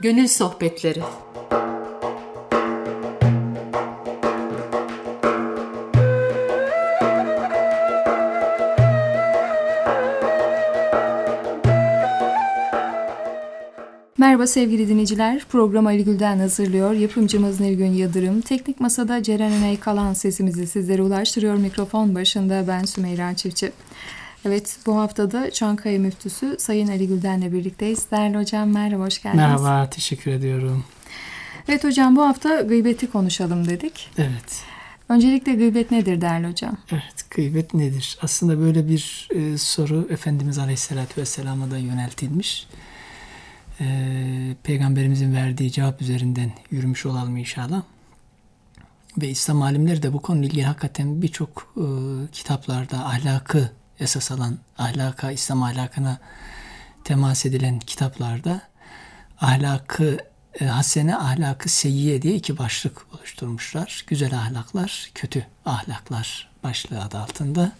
Gönül Sohbetleri. Merhaba sevgili dinleyiciler, programı Ali Gül'den hazırlıyor. Yapımcımız Nilgün Yıldırım, teknik masada Ceren Öney Kalan sesimizi sizlere ulaştırıyor. Mikrofon başında ben Sümeyra Çiftçi. Evet, bu haftada Çankaya Müftüsü Sayın Ali Gül'den'le birlikteyiz. Değerli hocam merhaba, hoş geldiniz. Merhaba, teşekkür ediyorum. Evet hocam, bu hafta gıybeti konuşalım dedik. Evet. Öncelikle gıybet nedir değerli hocam? Evet, gıybet nedir? Aslında böyle bir soru Efendimiz Aleyhisselatü Vesselam'a da yöneltilmiş. Peygamberimizin verdiği cevap üzerinden yürümüş olalım inşallah. Ve İslam alimleri de bu konuyla ilgili hakikaten birçok kitaplarda ahlakı esas alan, ahlaka, İslam ahlakına temas edilen kitaplarda ahlakı hasene, ahlakı seyyiye diye iki başlık oluşturmuşlar. Güzel ahlaklar, kötü ahlaklar başlığı adı altında.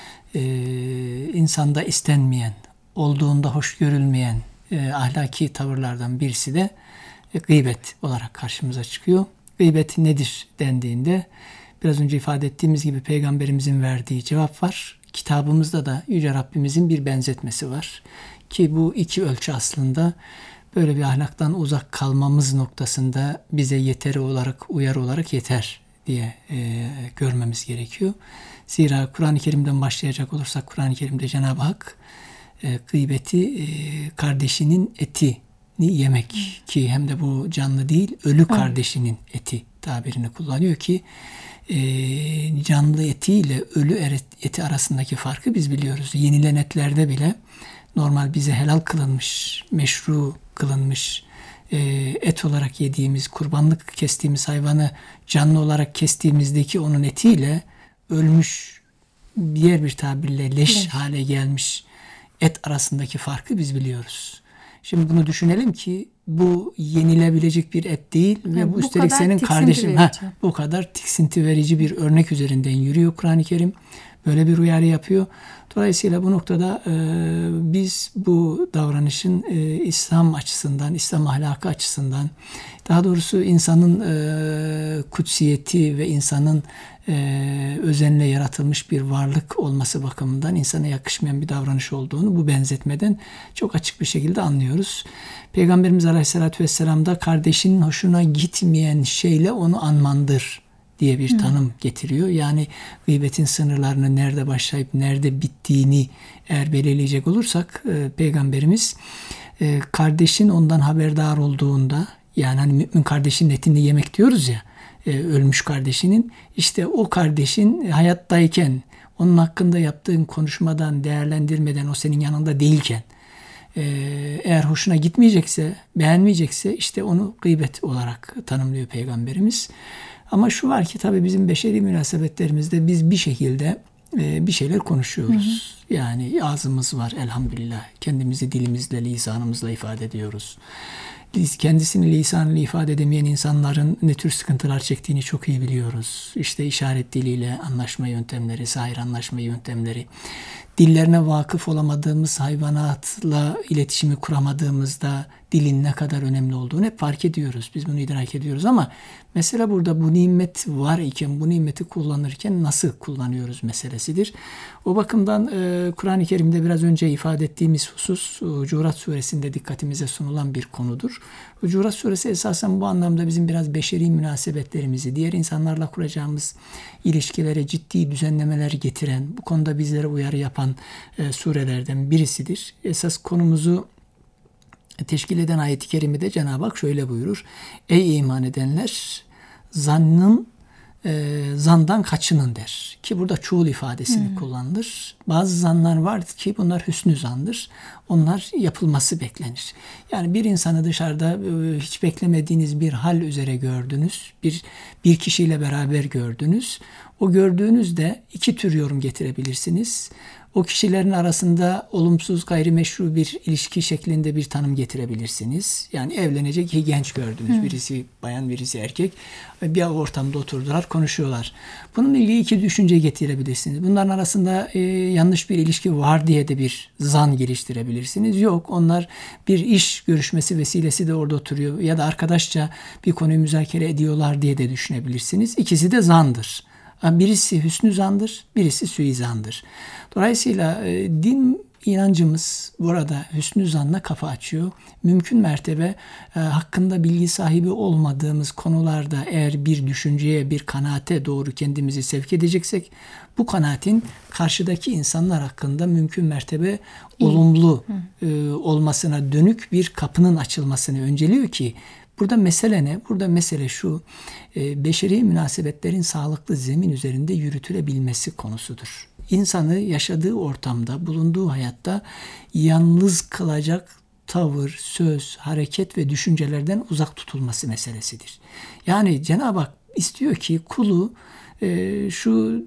İnsanda istenmeyen, olduğunda hoş görülmeyen ahlaki tavırlardan birisi de gıybet olarak karşımıza çıkıyor. Gıybet nedir dendiğinde biraz önce ifade ettiğimiz gibi Peygamberimizin verdiği cevap var. Kitabımızda da Yüce Rabbimizin bir benzetmesi var. Ki bu iki ölçü aslında böyle bir ahlaktan uzak kalmamız noktasında bize yeteri olarak, uyarı olarak yeter diye görmemiz gerekiyor. Zira Kur'an-ı Kerim'den başlayacak olursak Kur'an-ı Kerim'de Cenab-ı Hak gıybeti kardeşinin etini yemek ki hem de bu canlı değil ölü kardeşinin eti tabirini kullanıyor ki canlı etiyle ölü eti arasındaki farkı biz biliyoruz. Yenilen etlerde bile normal bize helal kılınmış, meşru kılınmış et olarak yediğimiz, kurbanlık kestiğimiz hayvanı canlı olarak kestiğimizdeki onun etiyle ölmüş, diğer bir tabirle leş hale gelmiş et arasındaki farkı biz biliyoruz. Şimdi bunu düşünelim ki bu yenilebilecek bir et değil ve bu üstelik senin kardeşin bu kadar tiksinti verici bir örnek üzerinden yürüyor Kur'an-ı Kerim. Böyle bir uyarı yapıyor. Dolayısıyla bu noktada biz bu davranışın İslam açısından, İslam ahlakı açısından, daha doğrusu insanın kutsiyeti ve insanın özenle yaratılmış bir varlık olması bakımından insana yakışmayan bir davranış olduğunu bu benzetmeden çok açık bir şekilde anlıyoruz. Peygamberimiz Aleyhisselatü Vesselam da kardeşinin hoşuna gitmeyen şeyle onu anmandır diye bir tanım getiriyor. Yani gıybetin sınırlarını nerede başlayıp nerede bittiğini eğer belirleyecek olursak Peygamberimiz kardeşin ondan haberdar olduğunda, yani hani mümin kardeşinin etini yemek diyoruz ya, ölmüş kardeşinin, işte o kardeşin hayattayken onun hakkında yaptığın konuşmadan, değerlendirmeden, o senin yanında değilken eğer hoşuna gitmeyecekse, beğenmeyecekse işte onu gıybet olarak tanımlıyor Peygamberimiz. Ama şu var ki tabii bizim beşeri münasebetlerimizde biz bir şekilde bir şeyler konuşuyoruz. Yani ağzımız var elhamdülillah. Kendimizi dilimizle, lisanımızla ifade ediyoruz. Kendisini lisanıyla ifade edemeyen insanların ne tür sıkıntılar çektiğini çok iyi biliyoruz. İşte işaret diliyle anlaşma yöntemleri, sahir anlaşma yöntemleri. Dillerine vakıf olamadığımız hayvanatla iletişimi kuramadığımızda dilin ne kadar önemli olduğunu hep fark ediyoruz. Biz bunu idrak ediyoruz ama mesele burada bu nimet var iken bu nimeti kullanırken nasıl kullanıyoruz meselesidir. O bakımdan Kur'an-ı Kerim'de biraz önce ifade ettiğimiz husus Hucurat Suresinde dikkatimize sunulan bir konudur. Hucurat Suresi esasen bu anlamda bizim biraz beşeri münasebetlerimizi, diğer insanlarla kuracağımız ilişkilere ciddi düzenlemeler getiren, bu konuda bizlere uyarı yapan surelerden birisidir. Esas konumuzu teşkil eden ayet-i kerimede Cenab-ı Hak şöyle buyurur. Ey iman edenler, zandan kaçının der. Ki burada çoğul ifadesini kullanılır. Bazı zanlar vardır ki bunlar hüsnü zandır. Onlar yapılması beklenir. Yani bir insanı dışarıda hiç beklemediğiniz bir hal üzere gördünüz. Bir kişiyle beraber gördünüz. O gördüğünüzde iki tür yorum getirebilirsiniz. O kişilerin arasında olumsuz, gayrimeşru bir ilişki şeklinde bir tanım getirebilirsiniz. Yani evlenecek iki genç gördünüz. Birisi bayan, birisi erkek. Bir ortamda oturdular, konuşuyorlar. Bununla ilgili iki düşünce getirebilirsiniz. Bunların arasında yanlış bir ilişki var diye de bir zan geliştirebilirsiniz. Yok, onlar bir iş görüşmesi vesilesi de orada oturuyor ya da arkadaşça bir konuyu müzakere ediyorlar diye de düşünebilirsiniz. İkisi de zandır. Birisi hüsnü zandır, birisi suizandır. Dolayısıyla din inancımız burada hüsnü zanla kapı açıyor. Mümkün mertebe hakkında bilgi sahibi olmadığımız konularda eğer bir düşünceye, bir kanaate doğru kendimizi sevk edeceksek, bu kanaatin karşıdaki insanlar hakkında mümkün mertebe olumlu olmasına dönük bir kapının açılmasını önceliyor ki, burada mesele ne? Burada mesele şu, beşeri münasebetlerin sağlıklı zemin üzerinde yürütülebilmesi konusudur. İnsanı yaşadığı ortamda, bulunduğu hayatta yalnız kılacak tavır, söz, hareket ve düşüncelerden uzak tutulması meselesidir. Yani Cenab-ı Hak istiyor ki kulu şu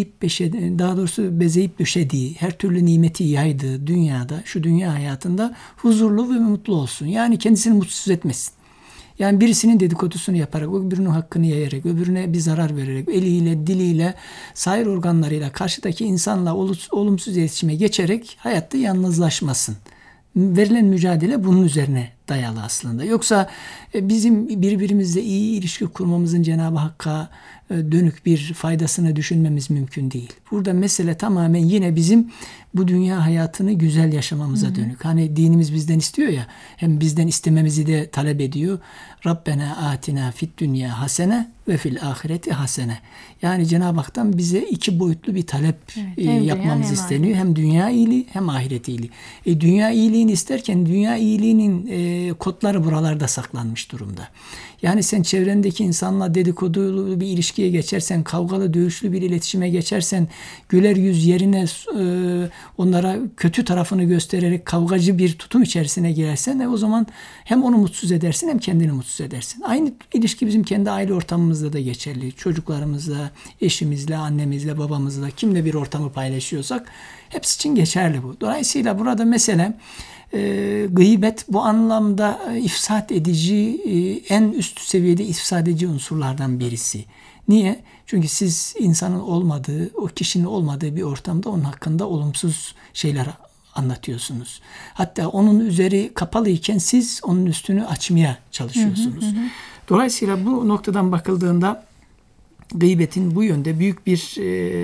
bezeyip döşediği, her türlü nimeti yaydığı dünyada, şu dünya hayatında huzurlu ve mutlu olsun. Yani kendisini mutsuz etmesin. Yani birisinin dedikodusunu yaparak, öbürünün hakkını yayarak, öbürüne bir zarar vererek, eliyle, diliyle, sair organlarıyla karşıdaki insanla olumsuz iletişime geçerek hayatta yalnızlaşmasın. Verilen mücadele bunun üzerine dayalı aslında. Yoksa bizim birbirimizle iyi ilişki kurmamızın Cenab-ı Hakk'a dönük bir faydasını düşünmemiz mümkün değil. Burada mesele tamamen yine bizim bu dünya hayatını güzel yaşamamıza dönük. Hani dinimiz bizden istiyor ya, hem bizden istememizi de talep ediyor. Rabbena atina fid dünya hasene ve fil ahireti hasene. Yani Cenab-ı Hak'tan bize iki boyutlu bir talep yapmamız isteniyor. Hem dünya iyiliği hem ahiret iyiliği. Dünya iyiliğini isterken dünya iyiliğinin kodları buralarda saklanmış durumda. Yani sen çevrendeki insanla dedikodulu bir ilişkiye geçersen, kavgalı, dövüşlü bir iletişime geçersen, güler yüz yerine onlara kötü tarafını göstererek kavgacı bir tutum içerisine girersen o zaman hem onu mutsuz edersin hem kendini mutsuz edersin. Aynı ilişki bizim kendi aile ortamımızda da geçerli. Çocuklarımızla, eşimizle, annemizle, babamızla, kimle bir ortamı paylaşıyorsak hepsi için geçerli bu. Dolayısıyla burada mesele gıybet bu anlamda ifsad edici, en üst seviyede ifsad edici unsurlardan birisi. Niye? Çünkü siz insanın olmadığı, o kişinin olmadığı bir ortamda onun hakkında olumsuz şeyler anlatıyorsunuz. Hatta onun üzeri kapalı iken siz onun üstünü açmaya çalışıyorsunuz. Dolayısıyla bu noktadan bakıldığında gıybetin bu yönde büyük bir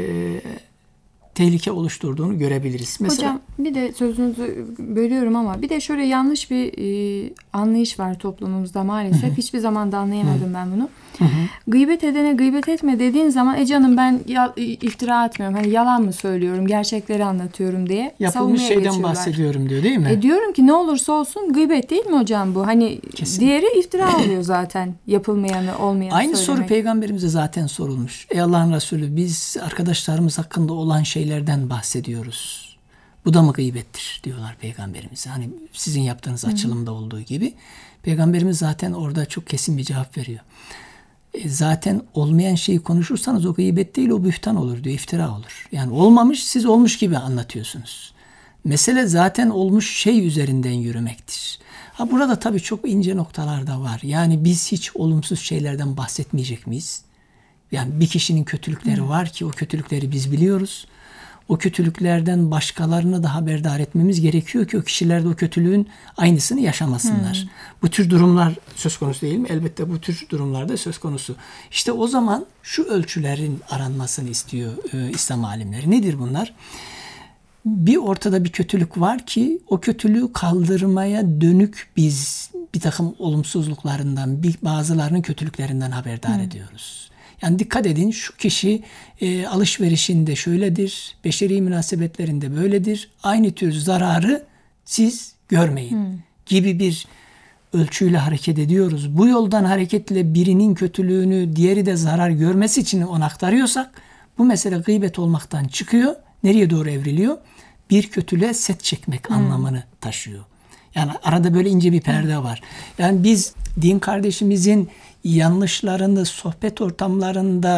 tehlike oluşturduğunu görebiliriz. Mesela, hocam bir de sözünüzü bölüyorum ama bir de şöyle yanlış bir anlayış var toplumumuzda maalesef. Hiçbir zaman da anlayamadım ben bunu. Gıybet edene gıybet etme dediğin zaman canım ben iftira atmıyorum. Hani yalan mı söylüyorum, gerçekleri anlatıyorum diye yapılmış şeyden bahsediyorum diyor değil mi? Diyorum ki ne olursa olsun gıybet değil mi hocam bu? Hani kesin. Diğeri iftira oluyor zaten. Yapılmayanı, olmayanı aynı söylemek. Soru peygamberimize zaten sorulmuş. Ey Allah'ın Resulü, biz arkadaşlarımız hakkında olan şeylerden bahsediyoruz. Bu da mı gıybettir diyorlar peygamberimize. Hani sizin yaptığınız açılımda olduğu gibi. Peygamberimiz zaten orada çok kesin bir cevap veriyor. Zaten olmayan şeyi konuşursanız o gıybet değil, o bühtan olur diyor, iftira olur. Yani olmamış, siz olmuş gibi anlatıyorsunuz. Mesele zaten olmuş şey üzerinden yürümektir. Burada tabii çok ince noktalar da var. Yani biz hiç olumsuz şeylerden bahsetmeyecek miyiz? Yani bir kişinin kötülükleri var ki o kötülükleri biz biliyoruz. O kötülüklerden başkalarını da haberdar etmemiz gerekiyor ki o kişiler de o kötülüğün aynısını yaşamasınlar. Bu tür durumlar söz konusu değil mi? Elbette bu tür durumlarda söz konusu. İşte o zaman şu ölçülerin aranmasını istiyor İslam alimleri. Nedir bunlar? Bir ortada bir kötülük var ki o kötülüğü kaldırmaya dönük biz bir takım olumsuzluklarından, bazılarının kötülüklerinden haberdar ediyoruz. Yani dikkat edin, şu kişi alışverişinde şöyledir, beşeri münasebetlerinde böyledir. Aynı tür zararı siz görmeyin gibi bir ölçüyle hareket ediyoruz. Bu yoldan hareketle birinin kötülüğünü diğeri de zarar görmesi için onu aktarıyorsak bu mesele gıybet olmaktan çıkıyor. Nereye doğru evriliyor? Bir kötülüğe set çekmek anlamını taşıyor. Yani arada böyle ince bir perde var. Yani biz din kardeşimizin yanlışlarını sohbet ortamlarında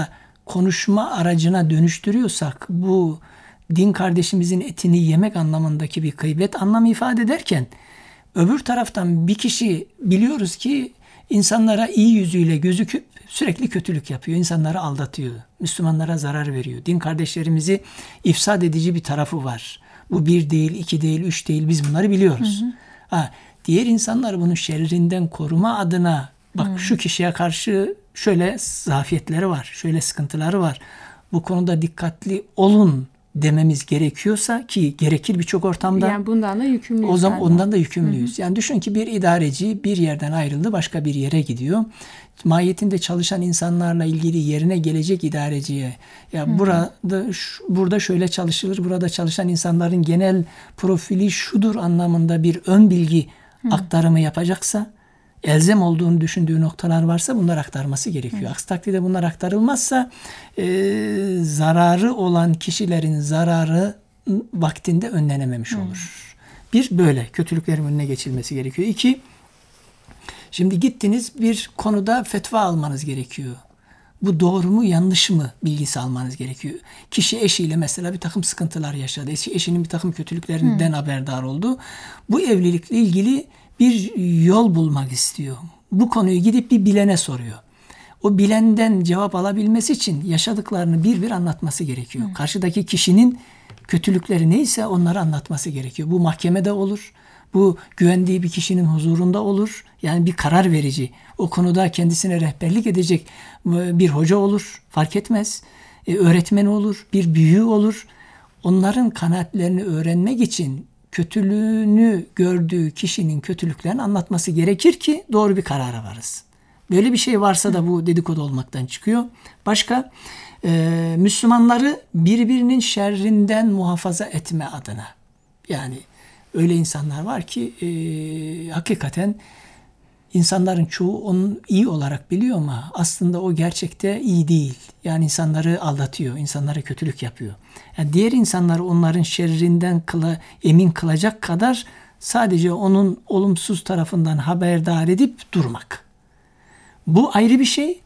konuşma aracına dönüştürüyorsak bu din kardeşimizin etini yemek anlamındaki bir gıybet anlamı ifade ederken öbür taraftan bir kişi biliyoruz ki insanlara iyi yüzüyle gözüküp sürekli kötülük yapıyor. İnsanları aldatıyor. Müslümanlara zarar veriyor. Din kardeşlerimizi ifsad edici bir tarafı var. Bu 1 değil, 2 değil, 3 değil. Biz bunları biliyoruz. Diğer insanlar bunun şerrinden koruma adına bak şu kişiye karşı şöyle zafiyetleri var, şöyle sıkıntıları var. Bu konuda dikkatli olun dememiz gerekiyorsa ki gerekir birçok ortamda. Yani bundan da yükümlüyüz. O zaman ondan da yükümlüyüz. Yani düşün ki bir idareci bir yerden ayrıldı, başka bir yere gidiyor. Mahiyetinde çalışan insanlarla ilgili yerine gelecek idareciye ya burada şöyle çalışılır, burada çalışan insanların genel profili şudur anlamında bir ön bilgi aktarımı yapacaksa, elzem olduğunu düşündüğü noktalar varsa bunlar aktarması gerekiyor. Aksi takdirde bunlar aktarılmazsa zararı olan kişilerin zararı vaktinde önlenememiş olur. Bir, böyle kötülüklerin önüne geçilmesi gerekiyor. 2, şimdi gittiniz bir konuda fetva almanız gerekiyor. Bu doğru mu yanlış mı bilgisi almanız gerekiyor. Kişi eşiyle mesela bir takım sıkıntılar yaşadı. Eşinin bir takım kötülüklerinden haberdar oldu. Bu evlilikle ilgili bir yol bulmak istiyor. Bu konuyu gidip bir bilene soruyor. O bilenden cevap alabilmesi için yaşadıklarını bir bir anlatması gerekiyor. Karşıdaki kişinin kötülükleri neyse onları anlatması gerekiyor. Bu mahkemede olur. Bu güvendiği bir kişinin huzurunda olur. Yani bir karar verici. O konuda kendisine rehberlik edecek bir hoca olur. Fark etmez. Öğretmen olur. Bir büyüğü olur. Onların kanaatlerini öğrenmek için kötülüğünü gördüğü kişinin kötülüklerini anlatması gerekir ki doğru bir karara varız. Böyle bir şey varsa da bu dedikodu olmaktan çıkıyor. Başka, Müslümanları birbirinin şerrinden muhafaza etme adına. Yani öyle insanlar var ki hakikaten insanların çoğu onu iyi olarak biliyor ama aslında o gerçekte iyi değil. Yani insanları aldatıyor, insanlara kötülük yapıyor. Yani diğer insanları onların şerrinden emin kılacak kadar sadece onun olumsuz tarafından haberdar edip durmak. Bu ayrı bir şey.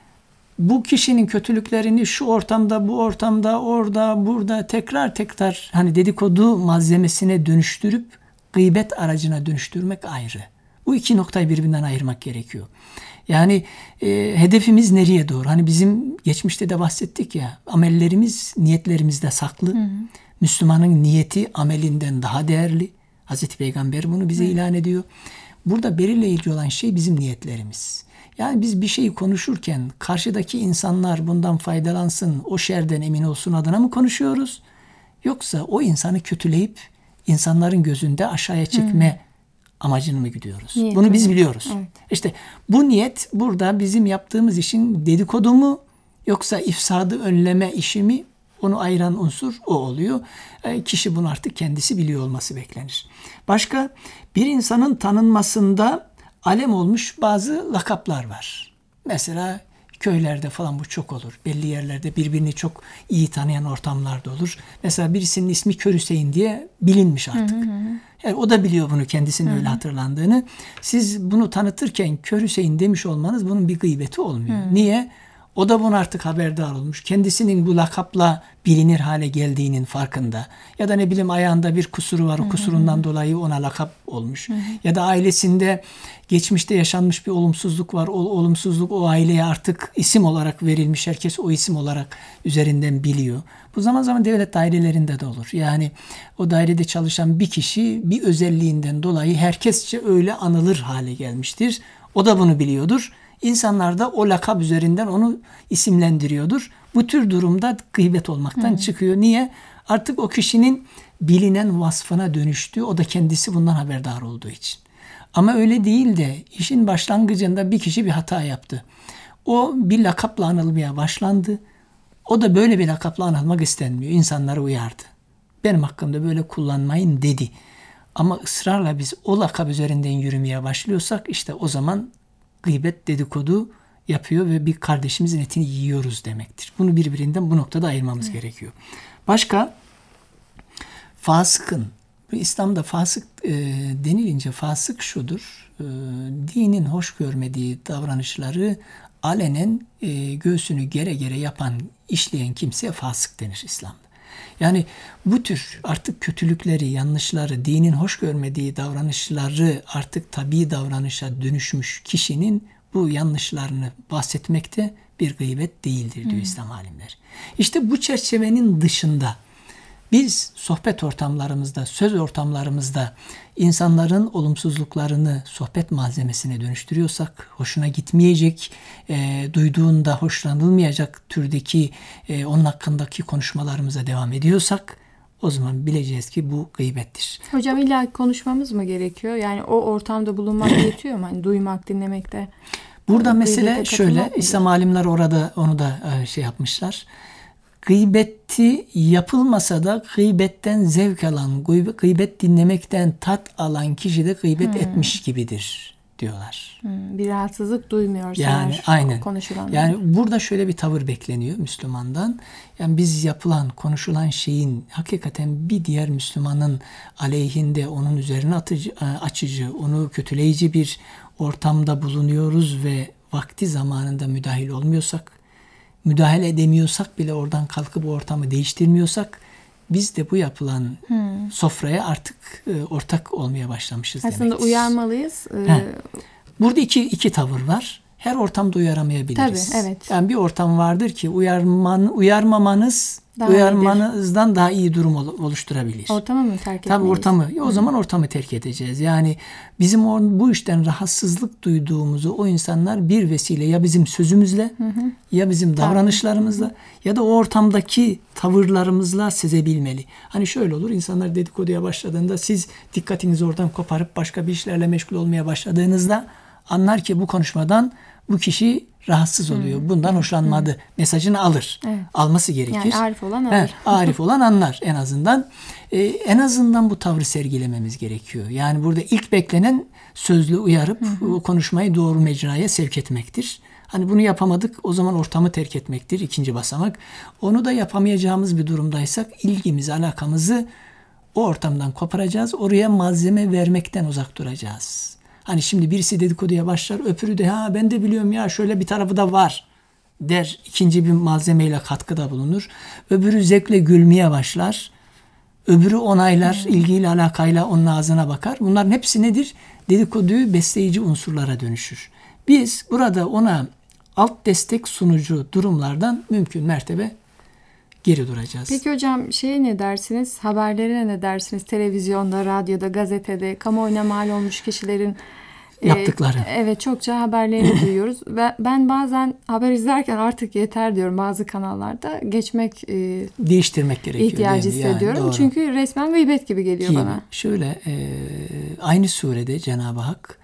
Bu kişinin kötülüklerini şu ortamda, bu ortamda, orada, burada tekrar hani dedikodu malzemesine dönüştürüp gıybet aracına dönüştürmek ayrı. Bu iki noktayı birbirinden ayırmak gerekiyor. Yani hedefimiz nereye doğru? Hani bizim geçmişte de bahsettik ya, amellerimiz niyetlerimizde saklı. Müslümanın niyeti amelinden daha değerli. Hazreti Peygamber bunu bize ilan ediyor. Burada belirleyici olan şey bizim niyetlerimiz. Yani biz bir şeyi konuşurken karşıdaki insanlar bundan faydalansın, o şerden emin olsun adına mı konuşuyoruz? Yoksa o insanı kötüleyip insanların gözünde aşağıya çekme amacını mı gidiyoruz? Niyet Bunu biz biliyoruz. Evet. İşte bu niyet burada bizim yaptığımız işin dedikodu mu yoksa ifsadı önleme işi mi? Onu ayıran unsur o oluyor. Kişi bunu artık kendisi biliyor olması beklenir. Başka, bir insanın tanınmasında alem olmuş bazı lakaplar var. Mesela köylerde falan bu çok olur. Belli yerlerde birbirini çok iyi tanıyan ortamlarda olur. Mesela birisinin ismi Kör Hüseyin diye bilinmiş artık. Yani o da biliyor bunu, kendisinin öyle hatırlandığını. Siz bunu tanıtırken Kör Hüseyin demiş olmanız bunun bir gıybeti olmuyor. Niye? O da bunu artık haberdar olmuş. Kendisinin bu lakapla bilinir hale geldiğinin farkında. Ya da ne bileyim ayağında bir kusuru var. O kusurundan dolayı ona lakap olmuş. Ya da ailesinde geçmişte yaşanmış bir olumsuzluk var. O olumsuzluk o aileye artık isim olarak verilmiş. Herkes o isim olarak üzerinden biliyor. Bu zaman zaman devlet dairelerinde de olur. Yani o dairede çalışan bir kişi bir özelliğinden dolayı herkesçe öyle anılır hale gelmiştir. O da bunu biliyordur. İnsanlar da o lakap üzerinden onu isimlendiriyordur. Bu tür durumda gıybet olmaktan çıkıyor. Niye? Artık o kişinin bilinen vasfına dönüştü. O da kendisi bundan haberdar olduğu için. Ama öyle değil de işin başlangıcında bir kişi bir hata yaptı. O bir lakapla anılmaya başlandı. O da böyle bir lakapla anılmak istenmiyor. İnsanları uyardı. Benim hakkımda böyle kullanmayın dedi. Ama ısrarla biz o lakap üzerinden yürümeye başlıyorsak işte o zaman gıybet, dedikodu yapıyor ve bir kardeşimizin etini yiyoruz demektir. Bunu birbirinden bu noktada ayırmamız gerekiyor. Başka, fasıkın. Bu İslam'da fasık denilince fasık şudur. Dinin hoş görmediği davranışları alenen göğsünü gere gere yapan, işleyen kimseye fasık denir İslam'da. Yani bu tür artık kötülükleri, yanlışları, dinin hoş görmediği davranışları artık tabii davranışa dönüşmüş kişinin bu yanlışlarını bahsetmekte bir gıybet değildir diyor İslam alimleri. İşte bu çerçevenin dışında biz sohbet ortamlarımızda, söz ortamlarımızda insanların olumsuzluklarını sohbet malzemesine dönüştürüyorsak, hoşuna gitmeyecek, duyduğunda hoşlanılmayacak türdeki onun hakkındaki konuşmalarımıza devam ediyorsak, o zaman bileceğiz ki bu gıybettir. Hocam illa konuşmamız mı gerekiyor? Yani o ortamda bulunmak yetiyor mu? Hani duymak, dinlemekte. Burada mesele şöyle, İslam alimler orada onu da yapmışlar. Gıybeti yapılmasa da gıybetten zevk alan, gıybet dinlemekten tat alan kişi de gıybet etmiş gibidir diyorlar. Bir rahatsızlık duymuyorsa yani aynen. Konuşulan. Yani burada şöyle bir tavır bekleniyor Müslümandan. Yani biz yapılan, konuşulan şeyin hakikaten bir diğer Müslümanın aleyhinde, onun üzerine açıcı, onu kötüleyici bir ortamda bulunuyoruz ve vakti zamanında müdahil olmuyorsak, müdahale edemiyorsak bile oradan kalkıp o ortamı değiştirmiyorsak biz de bu yapılan sofraya artık ortak olmaya başlamışız demektir. Aslında uyarmalıyız. Burada iki tavır var. Her ortamda uyaramayabiliriz. Tabii, evet. Yani bir ortam vardır ki uyarmamanızdan daha iyi durum oluşturabilir. Ortamı mı terk etmeliyiz? Tabii ortamı. O zaman ortamı terk edeceğiz. Yani bizim bu işten rahatsızlık duyduğumuzu o insanlar bir vesile ya bizim sözümüzle ya bizim davranışlarımızla ya da o ortamdaki tavırlarımızla sezebilmeli. Hani şöyle olur, insanlar dedikoduya başladığında siz dikkatinizi oradan koparıp başka bir işlerle meşgul olmaya başladığınızda anlar ki bu konuşmadan bu kişi rahatsız oluyor. Bundan hoşlanmadı. Mesajını alır. Evet. Alması gerekir. Yani arif olan alır. Arif olan anlar en azından. En azından bu tavrı sergilememiz gerekiyor. Yani burada ilk beklenen sözlü uyarıp o konuşmayı doğru mecraya sevk etmektir. Hani bunu yapamadık, o zaman ortamı terk etmektir. İkinci basamak. Onu da yapamayacağımız bir durumdaysak ilgimizi, alakamızı o ortamdan koparacağız. Oraya malzeme vermekten uzak duracağız. Hani şimdi birisi dedikoduya başlar, öbürü de ben de biliyorum ya şöyle bir tarafı da var der. İkinci bir malzemeyle katkıda bulunur. Öbürü zevkle gülmeye başlar. Öbürü onaylar, ilgiyle alakayla onun ağzına bakar. Bunların hepsi nedir? Dedikoduyu besleyici unsurlara dönüşür. Biz burada ona alt destek sunucu durumlardan mümkün mertebe geri duracağız. Peki hocam ne dersiniz? Haberlere ne dersiniz? Televizyonda, radyoda, gazetede, kamuoyuna mal olmuş kişilerin yaptıkları. Evet, çokça haberlerini duyuyoruz. Ben bazen haber izlerken artık yeter diyorum, bazı kanallarda geçmek, değiştirmek gerekiyor. İhtiyacı hissediyorum. Yani, çünkü resmen gıybet gibi geliyor bana. Şöyle aynı surede Cenab-ı Hak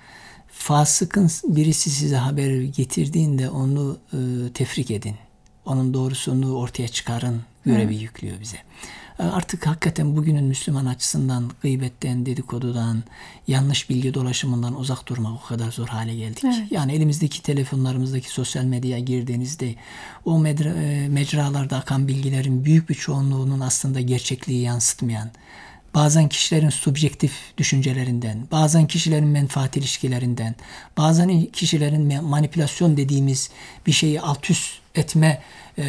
fasıkın birisi size haber getirdiğinde onu tefrik edin. Onun doğrusunu ortaya çıkarın görevi yüklüyor bize. Artık hakikaten bugünün Müslüman açısından gıybetten, dedikodudan, yanlış bilgi dolaşımından uzak durmak o kadar zor hale geldik. Evet. Yani elimizdeki telefonlarımızdaki sosyal medyaya girdiğinizde o mecralarda akan bilgilerin büyük bir çoğunluğunun aslında gerçekliği yansıtmayan, bazen kişilerin subjektif düşüncelerinden, bazen kişilerin menfaat ilişkilerinden, bazen kişilerin manipülasyon dediğimiz bir şeyi alt üst etme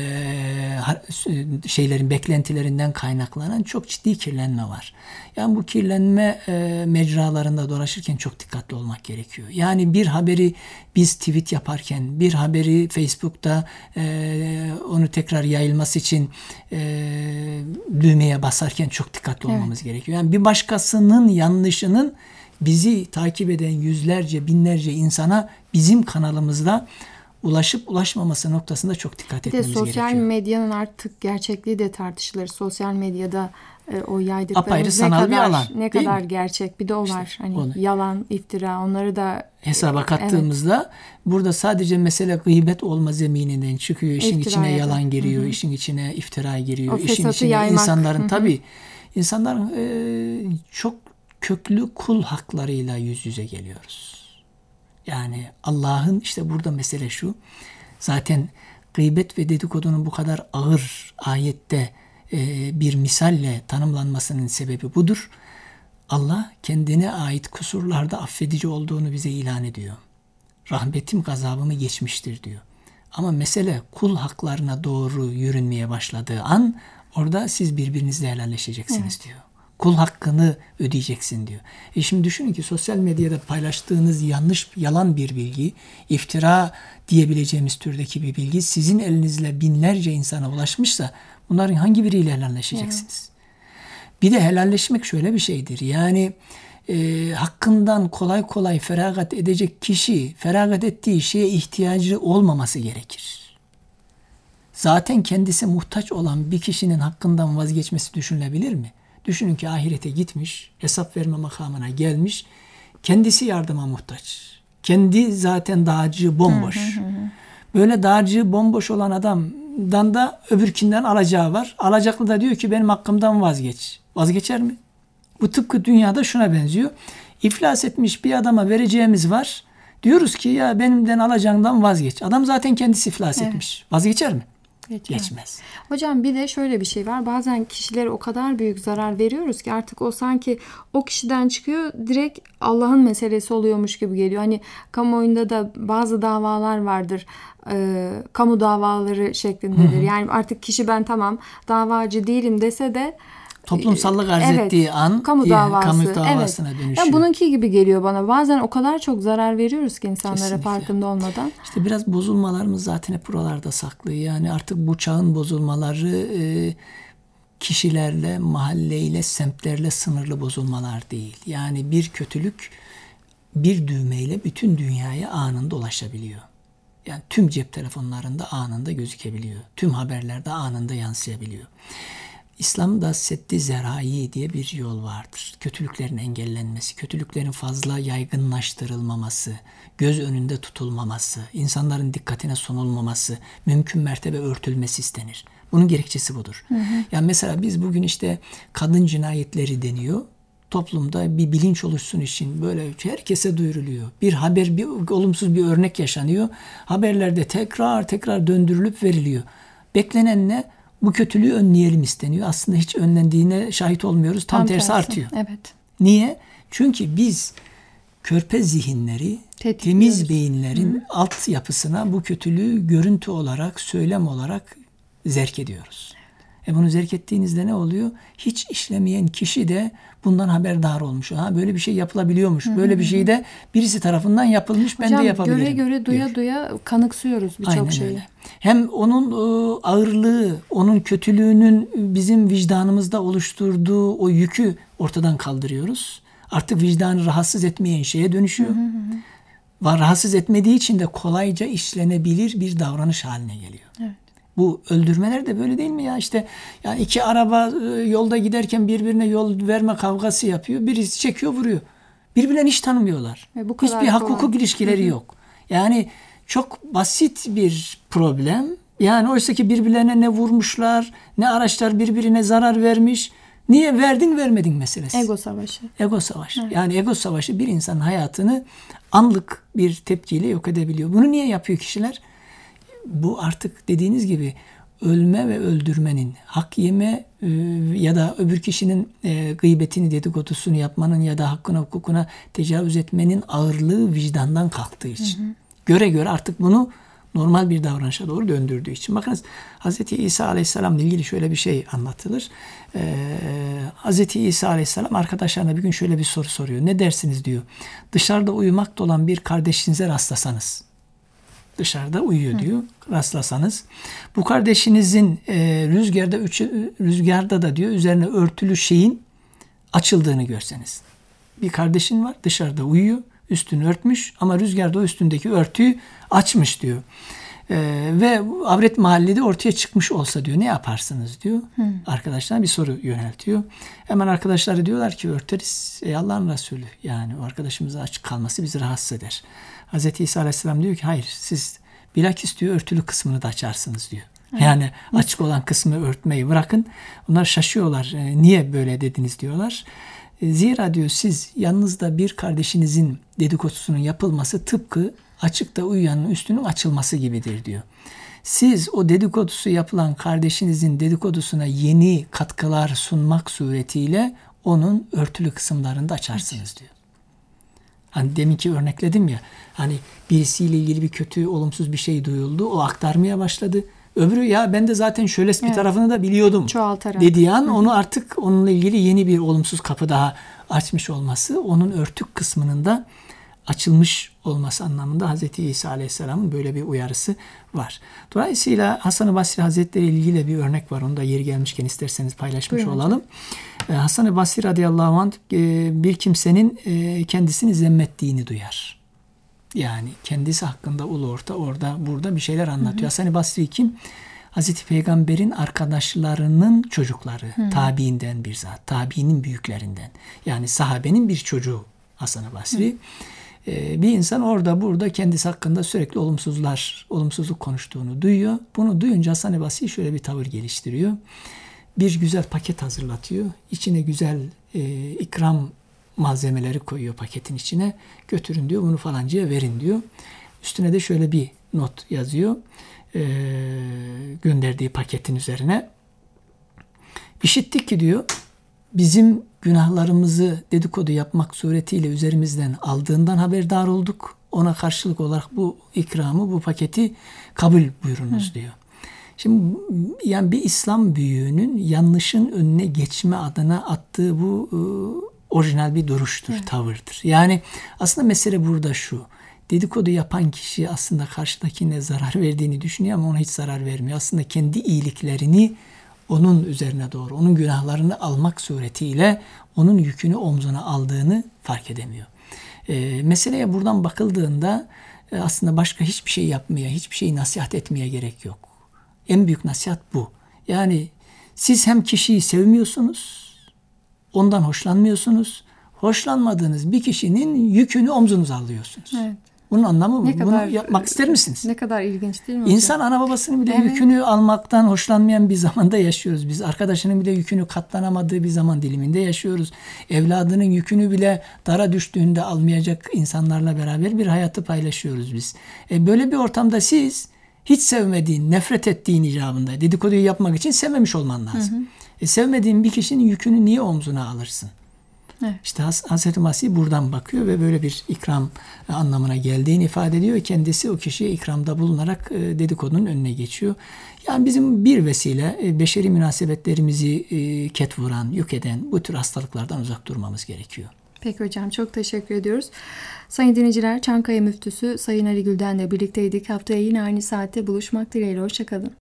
beklentilerinden kaynaklanan çok ciddi kirlenme var. Yani bu kirlenme mecralarında dolaşırken çok dikkatli olmak gerekiyor. Yani bir haberi biz tweet yaparken, bir haberi Facebook'ta onu tekrar yayılması için düğmeye basarken çok dikkatli olmamız gerekiyor. Yani bir başkasının yanlışının bizi takip eden yüzlerce, binlerce insana bizim kanalımızda ulaşıp ulaşmaması noktasında çok dikkat etmemiz gerekiyor. Sosyal medyanın artık gerçekliği de tartışılır. Sosyal medyada o yaydıklarımız ne kadar gerçek, bir de o var. Yalan, iftira, onları da hesaba kattığımızda burada sadece mesele gıybet olma zemininden çıkıyor. İşin içine yalan giriyor, işin içine iftira giriyor, işin içine yaymak. insanların çok köklü kul haklarıyla yüz yüze geliyoruz. Yani Allah'ın işte burada mesele şu. Zaten gıybet ve dedikodunun bu kadar ağır ayette bir misalle tanımlanmasının sebebi budur. Allah kendine ait kusurlarda affedici olduğunu bize ilan ediyor. Rahmetim gazabımı geçmiştir diyor. Ama mesele kul haklarına doğru yürünmeye başladığı an orada siz birbirinizle helalleşeceksiniz diyor. Kul hakkını ödeyeceksin diyor. Şimdi düşünün ki sosyal medyada paylaştığınız yanlış, yalan bir bilgi, iftira diyebileceğimiz türdeki bir bilgi sizin elinizle binlerce insana ulaşmışsa bunların hangi biriyle helalleşeceksiniz? Bir de helalleşmek şöyle bir şeydir. Yani hakkından kolay kolay feragat edecek kişi feragat ettiği şeye ihtiyacı olmaması gerekir. Zaten kendisi muhtaç olan bir kişinin hakkından vazgeçmesi düşünülebilir mi? Düşünün ki ahirete gitmiş, hesap verme makamına gelmiş, kendisi yardıma muhtaç. Kendi zaten dağarcığı bomboş. Böyle dağarcığı bomboş olan adamdan da öbürkinden alacağı var. Alacaklı da diyor ki benim hakkımdan vazgeç. Vazgeçer mi? Bu tıpkı dünyada şuna benziyor. İflas etmiş bir adama vereceğimiz var. Diyoruz ki ya benimden alacağından vazgeç. Adam zaten kendisi iflas etmiş. Vazgeçer mi? Geçmez. Hocam bir de şöyle bir şey var. Bazen kişilere o kadar büyük zarar veriyoruz ki artık o sanki o kişiden çıkıyor, direkt Allah'ın meselesi oluyormuş gibi geliyor. Hani kamuoyunda da bazı davalar vardır. Kamu davaları şeklindedir. Yani artık kişi ben tamam davacı değilim dese de toplumsallık arz ettiği an kamu davasına dönüşüyor. Yani bununki gibi geliyor bana. Bazen o kadar çok zarar veriyoruz ki insanlara kesinlikle, farkında olmadan. İşte biraz bozulmalarımız zaten hep buralarda saklı. Yani artık bu çağın bozulmaları kişilerle, mahalleyle, semtlerle sınırlı bozulmalar değil. Yani bir kötülük bir düğmeyle bütün dünyaya anında ulaşabiliyor. Yani tüm cep telefonlarında anında gözükebiliyor. Tüm haberlerde anında yansıyabiliyor. İslam'da seddi zerai diye bir yol vardır. Kötülüklerin engellenmesi, kötülüklerin fazla yaygınlaştırılmaması, göz önünde tutulmaması, insanların dikkatine sunulmaması, mümkün mertebe örtülmesi istenir. Bunun gerekçesi budur. Yani mesela biz bugün işte kadın cinayetleri deniyor. Toplumda bir bilinç oluşsun için böyle herkese duyuruluyor. Bir haber, bir olumsuz bir örnek yaşanıyor. Haberlerde tekrar döndürülüp veriliyor. Beklenen ne? Bu kötülüğü önleyelim isteniyor. Aslında hiç önlendiğine şahit olmuyoruz. Tam tersi artıyor. Evet. Niye? Çünkü biz körpe zihinleri, temiz beyinlerin altyapısına bu kötülüğü görüntü olarak, söylem olarak zerk ediyoruz. Bunu zerk ettiğinizde ne oluyor? Hiç işlemeyen kişi de bundan haberdar olmuş. Böyle bir şey yapılabiliyormuş. Böyle bir şey de birisi tarafından yapılmış. Hocam, ben de yapabilirim. Göre duya kanıksıyoruz birçok şeyi. Öyle. Hem onun ağırlığı, onun kötülüğünün bizim vicdanımızda oluşturduğu o yükü ortadan kaldırıyoruz. Artık vicdanı rahatsız etmeyen şeye dönüşüyor. Rahatsız etmediği için de kolayca işlenebilir bir davranış haline geliyor. Evet. Bu öldürmeler de böyle değil mi ya? İşte yani iki araba yolda giderken birbirine yol verme kavgası yapıyor. Birisi çekiyor, vuruyor. Birbirlerini hiç tanımıyorlar. Hiçbir hukuk ilişkileri yok. Yani çok basit bir problem. Yani oysa ki birbirlerine ne vurmuşlar, ne araçlar birbirine zarar vermiş. Niye verdin vermedin meselesi. Ego savaşı. Evet. Yani ego savaşı bir insanın hayatını anlık bir tepkiyle yok edebiliyor. Bunu niye yapıyor kişiler? Bu artık dediğiniz gibi ölme ve öldürmenin, hak yeme ya da öbür kişinin gıybetini, dedikodusunu yapmanın ya da hakkına, hukukuna tecavüz etmenin ağırlığı vicdandan kalktığı için. Göre artık bunu normal bir davranışa doğru döndürdüğü için. Bakınız Hz. İsa Aleyhisselam'la ilgili şöyle bir şey anlatılır. Hz. İsa Aleyhisselam arkadaşlarına bir gün şöyle bir soru soruyor. Ne dersiniz diyor. Dışarıda uyumakta olan bir kardeşinize rastlasanız. Dışarıda uyuyor diyor. Rastlasanız. Bu kardeşinizin rüzgarda da diyor üzerine örtülü şeyin açıldığını görseniz. Bir kardeşin var dışarıda uyuyor. Üstünü örtmüş ama rüzgarda o üstündeki örtüyü açmış diyor. Ve avret mahallede ortaya çıkmış olsa diyor ne yaparsınız diyor. Arkadaşlar bir soru yöneltiyor. Hemen arkadaşları diyorlar ki örteriz. Ey Allah'ın Resulü yani o arkadaşımıza açık kalması bizi rahatsız eder. Hz. İsa Aleyhisselam diyor ki hayır siz bilakis diyor örtülü kısmını da açarsınız diyor. Yani açık olan kısmı örtmeyi bırakın. Onlar şaşıyorlar. Niye böyle dediniz diyorlar. Zira diyor siz yanınızda bir kardeşinizin dedikodusunun yapılması tıpkı açıkta uyuyanın üstünün açılması gibidir diyor. Siz o dedikodusu yapılan kardeşinizin dedikodusuna yeni katkılar sunmak suretiyle onun örtülü kısımlarını da açarsınız diyor. Hani deminki örnekledim ya, hani birisiyle ilgili bir kötü, olumsuz bir şey duyuldu. O aktarmaya başladı. Öbürü ya ben de zaten şöyle bir tarafını da biliyordum çoğaltarak dediği an onu artık onunla ilgili yeni bir olumsuz kapı daha açmış olması, onun örtük kısmının da açılmış olması anlamında Hz. İsa Aleyhisselam'ın böyle bir uyarısı var. Dolayısıyla Hasan-ı Basri Hazretleri ile ilgili bir örnek var. Onu da yeri gelmişken isterseniz paylaşmış olalım. Hasan-ı Basri radıyallahu anh bir kimsenin kendisini zemmettiğini duyar. Yani kendisi hakkında ulu orta orada burada bir şeyler anlatıyor. Hasan-ı Basri kim? Hazreti Peygamber'in arkadaşlarının çocukları, tabiinden bir zat, tabiinin büyüklerinden. Yani sahabenin bir çocuğu Hasan-ı Basri. Bir insan orada burada kendisi hakkında sürekli olumsuzluk konuştuğunu duyuyor. Bunu duyunca Hasan-ı Basri şöyle bir tavır geliştiriyor. Bir güzel paket hazırlatıyor. İçine güzel ikram malzemeleri koyuyor paketin içine. Götürün diyor, bunu falancaya verin diyor. Üstüne de şöyle bir not yazıyor. Gönderdiği paketin üzerine. İşittik ki diyor, bizim günahlarımızı dedikodu yapmak suretiyle üzerimizden aldığından haberdar olduk. Ona karşılık olarak bu ikramı, bu paketi kabul buyurunuz diyor. Şimdi yani bir İslam büyüğünün yanlışın önüne geçme adına attığı bu orijinal bir duruştur, tavırdır. Yani aslında mesele burada şu. Dedikodu yapan kişi aslında karşıdakine zarar verdiğini düşünüyor ama ona hiç zarar vermiyor. Aslında kendi iyiliklerini onun üzerine doğru, onun günahlarını almak suretiyle onun yükünü omzuna aldığını fark edemiyor. Meseleye buradan bakıldığında aslında başka hiçbir şey yapmaya, hiçbir şeyi nasihat etmeye gerek yok. En büyük nasihat bu. Yani siz hem kişiyi sevmiyorsunuz, ondan hoşlanmıyorsunuz, hoşlanmadığınız bir kişinin yükünü omzunuza alıyorsunuz. Evet. Bunun anlamı bu. Bunu yapmak ister misiniz? Ne kadar ilginç değil mi? İnsan ana babasının bile yükünü almaktan hoşlanmayan bir zamanda yaşıyoruz. Biz arkadaşının bile yükünü katlanamadığı bir zaman diliminde yaşıyoruz. Evladının yükünü bile dara düştüğünde almayacak insanlarla beraber bir hayatı paylaşıyoruz biz. Böyle bir ortamda siz hiç sevmediğin, nefret ettiğin icabında dedikoduyu yapmak için sevmemiş olman lazım. Sevmediğin bir kişinin yükünü niye omzuna alırsın? Evet. İşte Hazreti Masih buradan bakıyor ve böyle bir ikram anlamına geldiğini ifade ediyor. Kendisi o kişiye ikramda bulunarak dedikodunun önüne geçiyor. Yani bizim bir vesile beşeri münasebetlerimizi ket vuran, yok eden bu tür hastalıklardan uzak durmamız gerekiyor. Peki hocam, çok teşekkür ediyoruz. Sayın dinleyiciler, Çankaya Müftüsü Sayın Ali Gülden'le birlikteydik. Haftaya yine aynı saatte buluşmak dileğiyle. Hoşçakalın.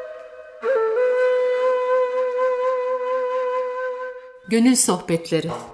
Gönül Sohbetleri.